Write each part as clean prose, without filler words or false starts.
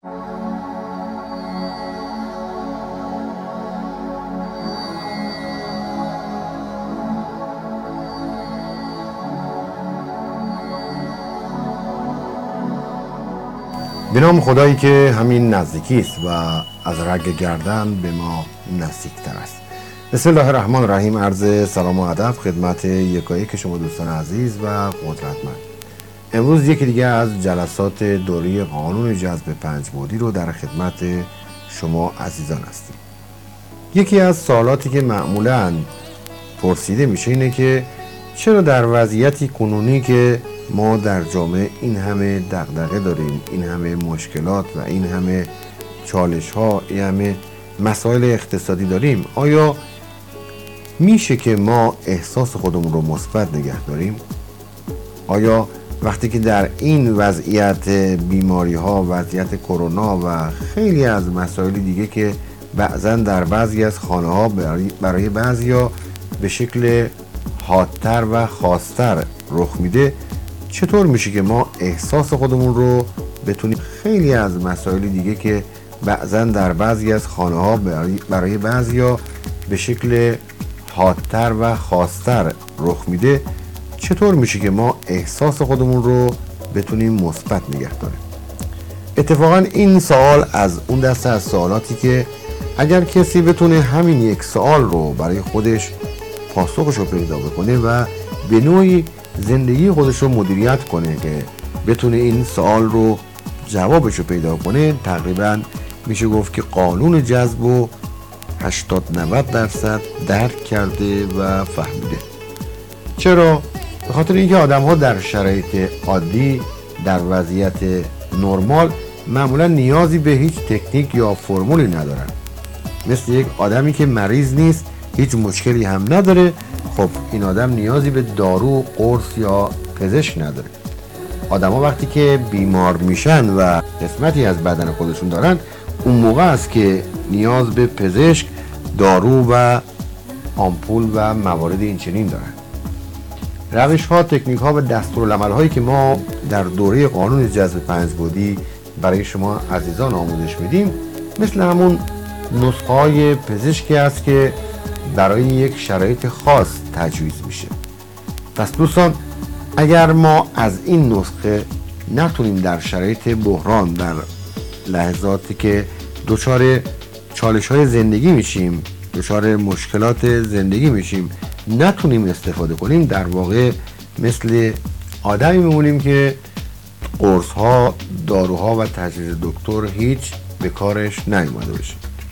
به نام خدایی که همین نزدیکی است و از رگ گردن به ما نزدیکتر است. بسم الله الرحمن الرحیم. عرض سلام و ادب خدمت یکایک شما دوستان عزیز و قدرتمند. امروز یکی دیگه از جلسات دوره قانون جذب 5 بعدی رو در خدمت شما عزیزان هستیم. یکی از سوالاتی که معمولاً پرسیده میشه اینه که چرا در وضعیتی کنونی که ما در جامعه این همه دغدغه داریم، این همه مشکلات و این همه چالش ها، این همه مسائل اقتصادی داریم، آیا میشه که ما احساس خودمون رو مثبت نگه داریم؟ آیا وقتی که در این وضعیت بیماری ها، وضعیت کرونا و خیلی از مسائل دیگه که بعضا در بعضی از خانه ها برای بعضیا به شکل حادتر و خاصتر رخ میده، چطور میشه که ما احساس خودمون رو بتونیم خیلی از مسائل دیگه که بعضا در بعضی از خانه ها برای بعضیا به شکل حادتر و خاصتر رخ میده، چطور میشه که ما احساس خودمون رو بتونیم مثبت نگه داریم؟ اتفاقا این سوال از اون دسته از سوالاتی که اگر کسی بتونه همین یک سوال رو برای خودش پاسخش رو پیدا بکنه و به نوعی زندگی خودش رو مدیریت کنه که بتونه این سوال رو جوابش رو پیدا کنه، تقریبا میشه گفت که قانون جذب رو 80-90% درک کرده و فهمیده. چرا؟ به خاطر اینکه آدم ها در شرایط عادی، در وضعیت نرمال، معمولا نیازی به هیچ تکنیک یا فرمولی ندارن. مثل یک آدمی که مریض نیست، هیچ مشکلی هم نداره، خب این آدم نیازی به دارو، قرص یا پزشک نداره. آدم ها وقتی که بیمار میشن و قسمتی از بدن خودشون دارن، اون موقع است که نیاز به پزشک، دارو و آمپول و موارد این چنین دارن. روش ها، تکنیک ها و دستورالعمل هایی که ما در دوره قانون جذب 5 بعدی برای شما عزیزان آموزش میدیم، مثل همون نسخه های پزشکی است که برای یک شرایط خاص تجویز میشه. پس دوستان، اگر ما از این نسخه نتونیم در شرایط بحران، در لحظاتی که دچار چالش های زندگی میشیم، دچار مشکلات زندگی میشیم، نتونیم استفاده کنیم، در واقع مثل آدمی میمونیم که قرص ها، داروها و تجویز دکتر هیچ به کارش نیومده باشه.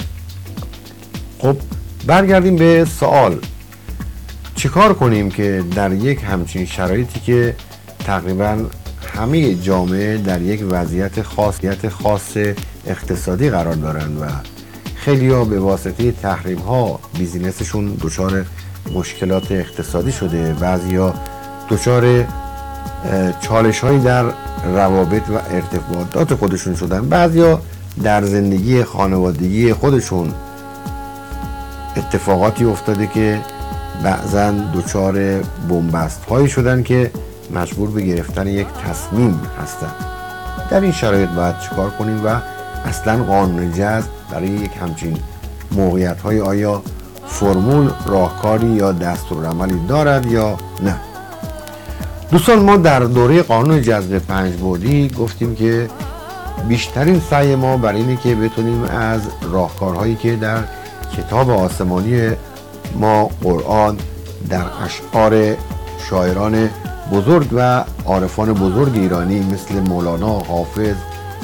خب برگردیم به سوال، چیکار کنیم که در یک همچین شرایطی که تقریبا همه جامعه در یک وضعیت خاص اقتصادی قرار دارن و خیلی ها به واسطه تحریم ها بیزینسشون دچار مشکلات اقتصادی شده، بعضی ها دچار چالش هایی در روابط و ارتباطات خودشون شدن، بعضی ها در زندگی خانوادگی خودشون اتفاقاتی افتاده که بعضا دچار بنبست هایی شدن که مجبور به گرفتن یک تصمیم هستن. در این شرایط باید چیکار کنیم و اصلا قانون جذب برای یک همچین موقعیت های آیا فرمول، راهکاری یا دستورالعملی دارد یا نه؟ دوستان، ما در دوره قانون جذب 5 بعدی گفتیم که بیشترین سعی ما برای اینه که بتونیم از راهکارهایی که در کتاب آسمانی ما قرآن، در اشعار شاعران بزرگ و عارفان بزرگ ایرانی مثل مولانا، حافظ،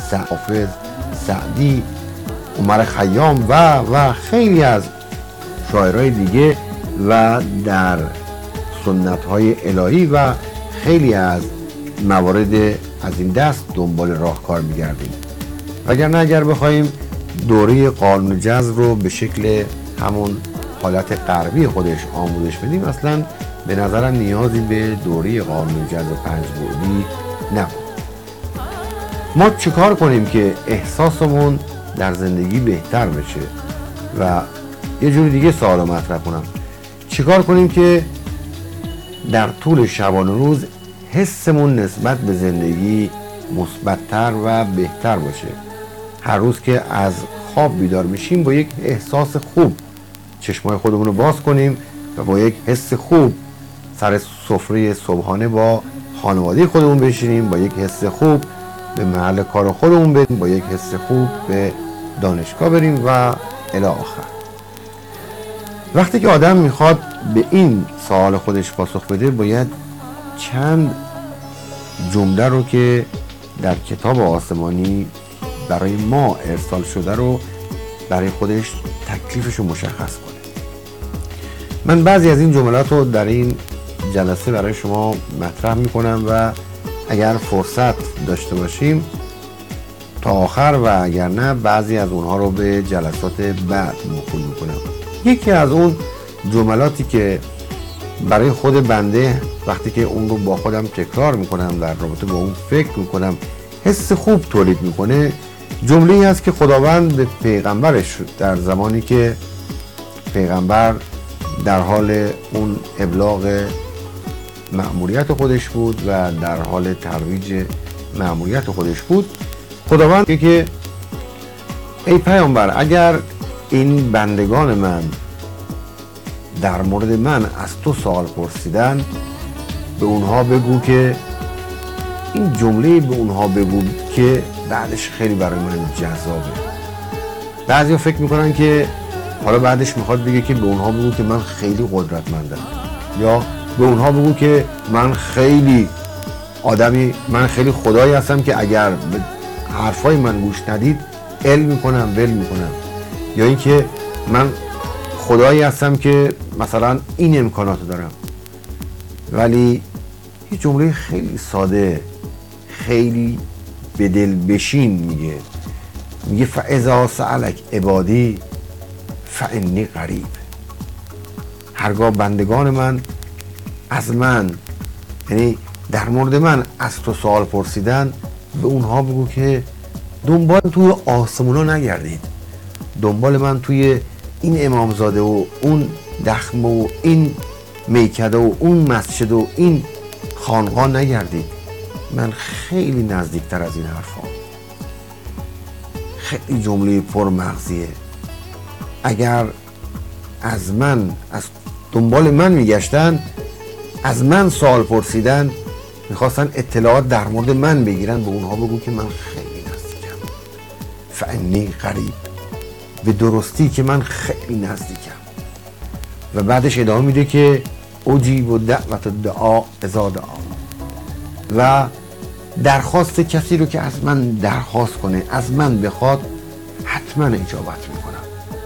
سعدی، عمر خیام و خیلی از شاعرای دیگه و در سنت‌های الهی و خیلی از موارد از این دست دنبال راهکار می‌گردیم. وگرنه اگر بخوایم دوره قانون جذب رو به شکل همون حالت غربی خودش آموزش بدیم، اصلا به نظرم نیازی به دوره قانون جذب 5 بعدی نبود. ما چیکار کنیم که احساسمون در زندگی بهتر بشه؟ و یه جوری دیگه سوال مطرح کنم، چیکار کنیم که در طول شبانه روز حسمون نسبت به زندگی مثبت‌تر و بهتر باشه؟ هر روز که از خواب بیدار میشیم با یک احساس خوب چشمای خودمون رو باز کنیم و با یک حس خوب سر سفره صبحانه با خانواده خودمون بشینیم، با یک حس خوب به محل کار خودمون بریم، با یک حس خوب به دانشگاه بریم و الی آخر. وقتی که آدم میخواد به این سوال خودش پاسخ بده باید چند جمله رو که در کتاب آسمانی برای ما ارسال شده رو برای خودش تکلیفش رو مشخص کنه. من بعضی از این جملات رو در این جلسه برای شما مطرح میکنم و اگر فرصت داشته باشیم تا آخر و اگر نه بعضی از اونها رو به جلسات بعد موکول میکنم. یکی از اون جملاتی که برای خود بنده وقتی که اون رو با خودم تکرار میکنم در رابطه با اون فکر میکنم حس خوب تولید میکنه، جمله ای است که خداوند به پیغمبرش در زمانی که پیغمبر در حال اون ابلاغ مأموریت خودش بود و در حال ترویج مأموریت خودش بود، خداوند که ای پیامبر اگر این بندگان من در مورد من از تو سوال پرسیدن به اونها بگو که این جمله به اونها بگو که بعدش خیلی برای من جذابه. بعضیا فکر میکنن که حالا بعدش میخواد بگه که به اونها بگو که من خیلی قدرتمندم یا به اونها بگو که من خیلی خدایی هستم که اگر به حرفای من گوش ندید ول میکنم یا اینکه من خدایی هستم که مثلا این امکاناتو دارم. ولی یه جمله خیلی ساده خیلی به دل بشین میگه فاذا سألک عبادی فانی قریب. هرگاه بندگان من از من یعنی در مورد من از تو سوال پرسیدن به اونها بگو که دنبال توی آسمونا نگردید، دنبال من توی این امامزاده و اون دخمه و این میکده و اون مسجد و این خانقاه نگردید. من خیلی نزدیکتر از این حرفا. خیلی جمله پرمغزیه. اگر از دنبال من میگشتن، از من سوال پرسیدن، میخواستن اطلاعات در مورد من بگیرن، به اونها بگو که من خیلی نزدیکم. فانی قریب، به درستی که من خیلی نزدیکم. و بعدش ادامه میده که اجیب و دعوت دعا اذا دعا. و درخواست کسی رو که از من درخواست کنه، از من بخواد، حتما اجابت میکنم.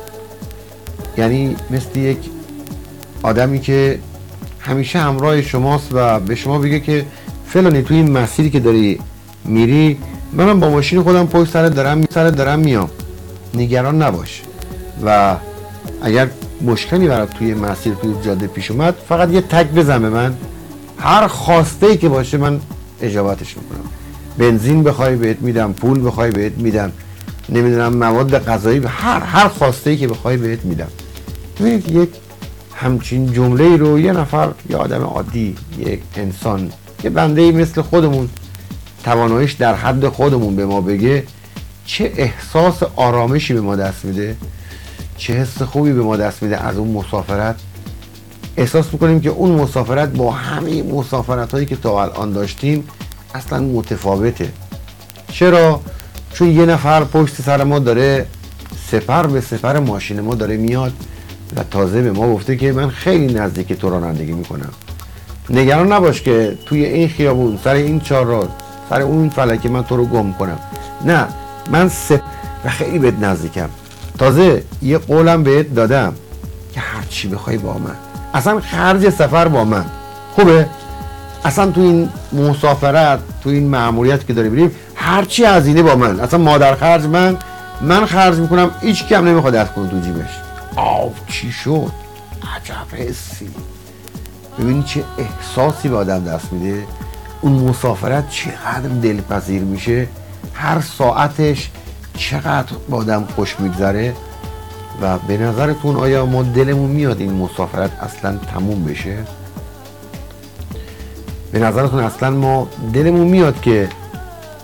یعنی مثل یک آدمی که همیشه همراه شماست و به شما بگه که فلانی توی این مسیری که داری میری منم با ماشین خودم پشت سرت دارم میام، نگران نباش. و اگر مشکلی برات توی مسیر توی جاده پیش اومد فقط یه تک بزن به من، هر خواسته‌ای که باشه من اجابتش میکنم. بنزین بخوای بهت میدم، پول بخوای بهت میدم، نمیدونم مواد غذایی، هر خواسته‌ای که بخوای بهت میدم. ببینید یک همچین جمله‌ای رو یه نفر، یه آدم عادی، یک انسان، یه بنده‌ای مثل خودمون، تواناییش در حد خودمون به ما بگه، چه احساس آرامشی به ما دست میده، چه حس خوبی به ما دست میده. از اون مسافرت احساس میکنیم که اون مسافرت با همه مسافرت هایی که تا الان داشتیم اصلا متفاوته. چرا؟ چون یه نفر پشت سر ما داره سپر به سپر ماشین ما داره میاد و تازه به ما گفته که من خیلی نزدیک تو رانندگی میکنم، نگران نباش که توی این خیابون، سر این چهارراه، سر اون فلکه من تو رو گم کنم. نه، من و خیلی بهت نزدیکم. تازه یه قولم بهت دادم که هر چی بخوای با من، اصلا خرج سفر با من. خوبه؟ اصلا تو این مسافرت، تو این مأموریت که داریم بریم، هر چی هزینه با من، اصلا مادر خرج من خرج میکنم، هیچ کی هم نمیخواد دست کنه تو جیبش. چی شد؟ عجب حسی. ببینی چه احساسی به آدم دست میده. اون مسافرت چقدر دلپذیر میشه، هر ساعتش چقدر با آدم خوش میگذره. و به نظرتون آیا ما دلمون میاد این مسافرت اصلا تموم بشه؟ به نظرتون اصلا ما دلمون میاد که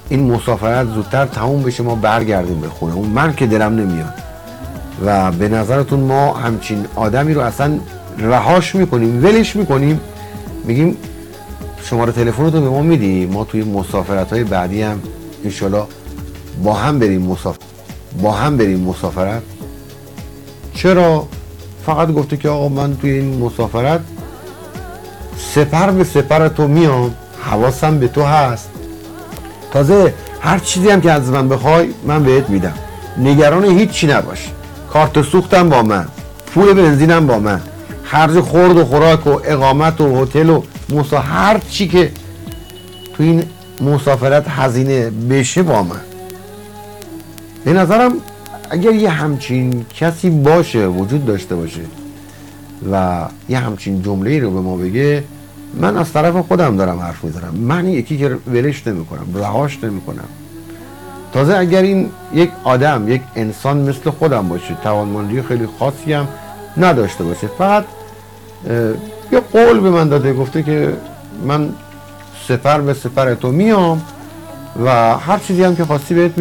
این مسافرت زودتر تموم بشه، ما برگردیم به خونه. اون من که دلم نمیاد. و به نظرتون ما همچین آدمی رو اصلا رهاش میکنیم، ولش میکنیم، میگیم شماره تلفنتو به ما میدی، ما توی مسافرت های بعدی هم انشالله با هم بریم مسافرت. چرا؟ فقط گفته که آقا من توی این مسافرت سپر به سپر تو میام، حواسم به تو هست، تازه هر چیزی هم که از من بخوای من بهت میدم، نگران هیچی نباش، کارت سوختم با من، پول بنزینم با من، خرج خورد و خوراک و اقامت و هتل و هر چی که تو این مسافرت هزینه بشه با من. به نظرم اگر یه همچین کسی باشه، وجود داشته باشه و یه همچین جمله‌ای رو به ما بگه، من از طرف خودم دارم حرف میزنم، من یکی که ولش نمی‌کنم، رهاش نمی‌کنم. تازه اگر این یک آدم، یک انسان مثل خودم باشه، توانمندی خیلی خاصی هم نداشته باشه، فقط یه قول به من داده، گفته که من سپر به سپر تو میام و هر چیزی هم که خواستی بهت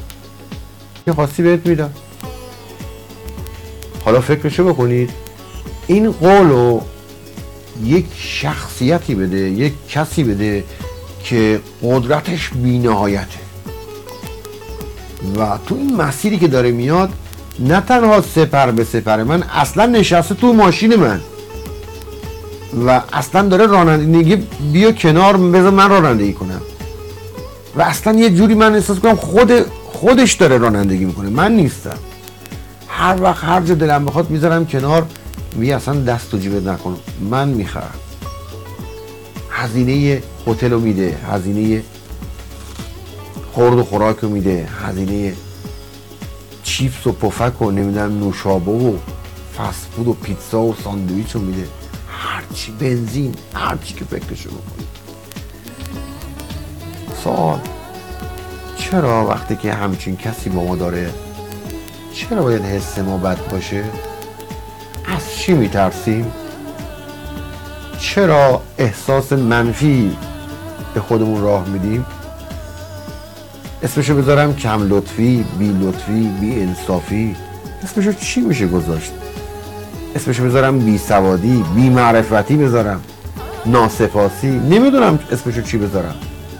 میدم. حالا فکرشو بکنید، این قولو یک شخصیتی بده، یک کسی بده که قدرتش بی‌نهایته و تو این مسیری که داره میاد نه تنها سپر به سپر، من اصلا نشسته تو ماشین من و اصلا داره رانندگی، بیا کنار بذار من رانندگی کنم و اصلا یه جوری من احساس کنم خودش داره رانندگی میکنه، من نیستم. هر وقت هر جا دلم بخواد میذارم کنار، میگه اصلا دست و جیبت نکن، من میخرم. هزینه هتل رو میده، هزینه خورد و خوراک رو میده، هزینه چیپس و پفک و نمیدونم نوشابه و فست فود و پیتزا و ساندویچ رو میده، هرچی، بنزین، هرچی که فکرشو بکنید. سوال، چرا وقتی که همچین کسی با ما داره، چرا باید حس ما بد باشه؟ از چی میترسیم؟ چرا احساس منفی به خودمون راه میدیم؟ اسمشو بذارم کم لطفی، بی لطفی، بی انصافی، اسمشو چی میشه گذاشت؟ اسمشو بذارم بی سوادی، بی معرفتی بذارم، ناسپاسی، نمیدونم اسمشو چی بذارم.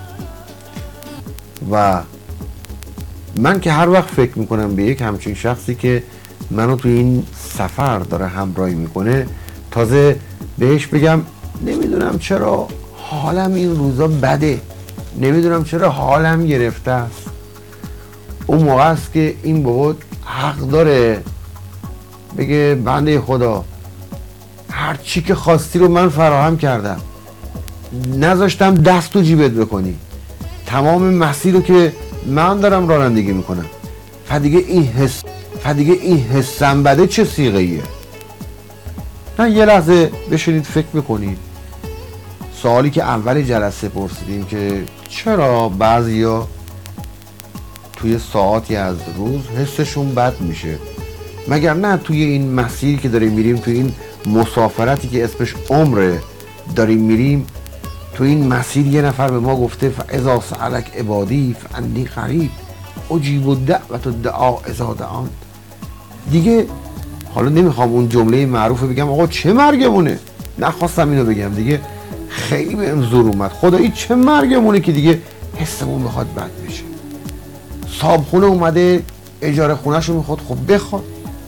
و من که هر وقت فکر میکنم به یک همچین شخصی که منو تو این سفر داره همراهی میکنه، تازه بهش بگم نمیدونم چرا حالم این روزا بده، نمیدونم چرا حالم گرفته است، اون موقع است که این بابا حق داره بگه بنده خدا هر چی که خواستی رو من فراهم کردم، نذاشتم دست و جیبت بکنی، تمام مسیر رو که من دارم رانندگی میکنم، فدیگه این حسم بده چه صیغه ایه؟ نه یه لحظه بشینید فکر بکنید. سوالی که اول جلسه پرسیدیم که چرا بعضیا توی ساعاتی از روز حسشون بد میشه، مگر نه توی این مسیری که داریم میریم، توی این مسافرتی که اسمش عمره داریم میریم، تو این مسیر یه نفر به ما گفته فاذا سألک عبادی فانی قریب اجیب الدعوة الدعاء اذا دعان. دیگه حالا نمیخوام اون جمله معروف بگم آقا چه مرگمونه، نخواستم اینو بگم دیگه، خیلی بهم زور اومد، خدایی چه مرگمونه که دیگه حسمون بخواد بد بشه. صاحب اومده اجاره خونه‌شو میخواد، خب بخواد.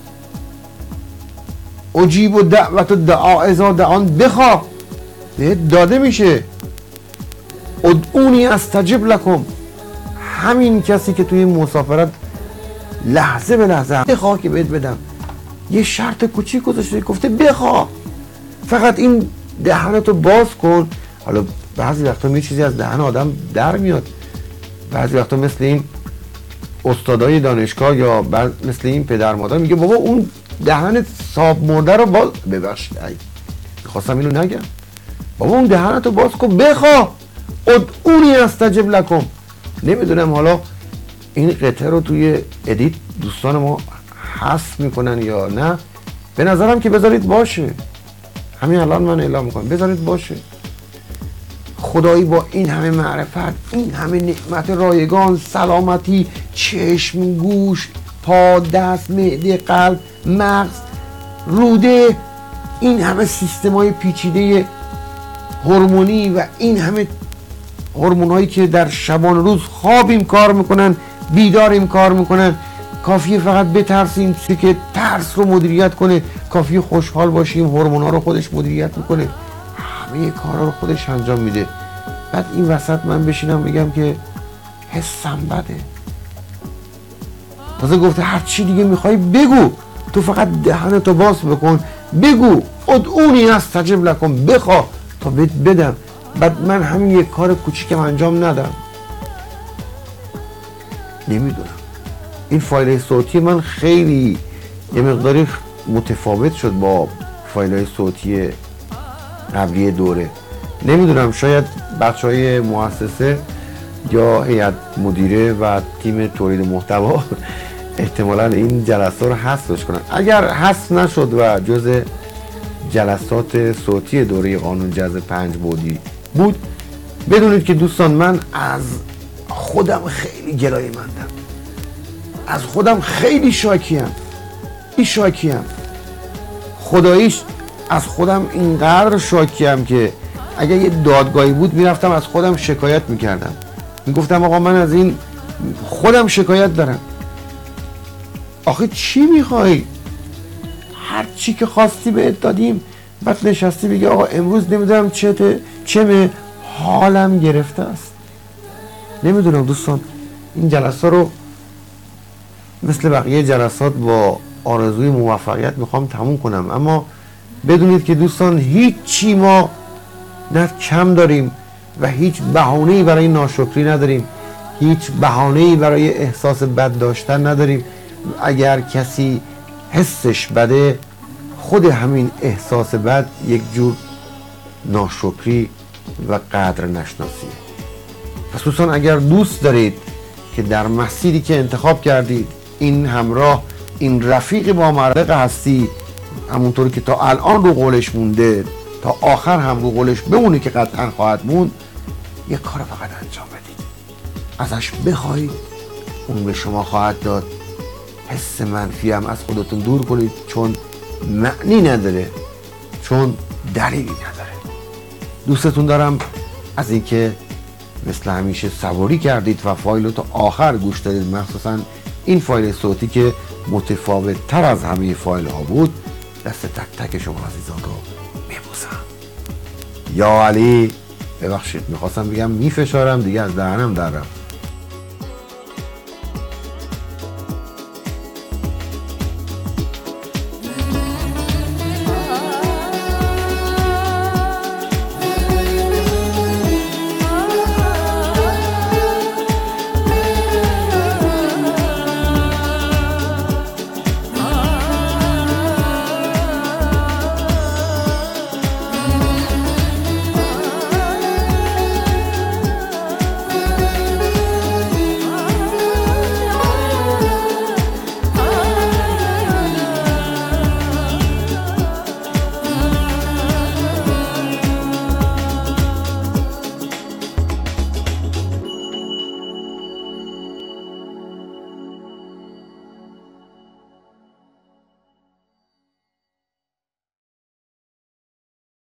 اجیب الدعوة الدعاء اذا دعان، بخواد بهت داده میشه. ادعونی استجب لکم، همین کسی که توی این مسافرت لحظه به لحظه بخواه که بهت بدم، یه شرط کوچیک گذاشته، گفته بخواه، فقط این دهنتو باز کن. حالا بعضی وقتا یه چیزی از دهن آدم در میاد، بعضی وقتا مثل این استادای دانشگاه یا مثل این پدر مادر میگه بابا اون دهن صاحب مرده رو باز، ببخشید خواستم اینو نگم، بابا اون دهنتو باز کن، بخواه. ادعونی استجب لکم. نمیدونم حالا این قطعه رو توی ادیت دوستان ما حذف میکنن یا نه، به نظرم که بذارید باشه، همین الان من اعلام میکنم بذارید باشه. خدایی با این همه معرفت، این همه نعمت رایگان، سلامتی، چشم، گوش، پا، دست، معده، قلب، مغز، روده، این همه سیستم‌های پیچیده هورمونی و این همه هورمون‌هایی که در شبان روز خوابیم کار میکنن، بیداریم کار میکنن. کافیه فقط بترسیم که ترس رو مدیریت کنه، کافیه خوشحال باشیم هورمون‌ها رو خودش مدیریت میکنه، همه کارا رو خودش انجام میده. بعد این وسط من بشینم بگم که حسم بده. تازه گفته هر چی دیگه میخوای بگو، تو فقط دهنتو باز بکن، بگو ادعونی استجب لکم، بخواه تا بدم. بعد من همین یک کار کوچیکم انجام ندم. نمیدونم، این فایل صوتی من خیلی یه مقداری متفاوت شد با فایل صوتی قبلی دوره. نمیدونم، شاید بچهای مؤسسه یا هیئت مدیره و تیم تولید محتوا احتمالا این جلسات رو حذفش کنن. اگر حذف نشد و جز جلسات صوتی دوره قانون جذب 5 بعدی بود، بدونید که دوستان من از خودم خیلی گلایه مندم، از خودم خیلی شاکیم. خداییش از خودم اینقدر شاکیم که اگر یه دادگاهی بود میرفتم از خودم شکایت میکردم، میگفتم آقا من از این خودم شکایت دارم. آخه چی میخوای؟ هر چی که خواستی بهت دادیم، بعد نشستی بگی آقا امروز نمیدونم چه حالم گرفته است. نمیدونم دوستان، این جلسه رو مثل بقیه جلسات با آرزوی موفقیت میخوام تموم کنم، اما بدونید که دوستان هیچ چی ما نه کم داریم و هیچ بهانه‌ای برای ناشکری نداریم، هیچ بهانه‌ای برای احساس بد داشتن نداریم. اگر کسی حسش بده، خود همین احساس بد یک جور ناشکری و قدر نشناسیه. پس دوستان اگر دوست دارید که در مسیری که انتخاب کردید این همراه، این رفیق با معرق هستی، همونطوری که تا الان رو قولش مونده، تا آخر هم رو قولش بمونه که قطعا خواهد موند، یک کار فقط انجام بدید، ازش بخواید، اون به شما خواهد داد. حس منفی هم از خودتون دور کنید، چون معنی نداره، چون دلیلی نداره. دوستتون دارم. از اینکه مثل همیشه صبوری کردید و فایل رو تا آخر گوش دادید، مخصوصا این فایل صوتی که متفاوت تر از همه فایل ها بود. دست تک تک شما عزیزان رو میبوسم. یا علی، ببخشید میخواستم بگم میفشارم، دیگه از دهنم در رفت.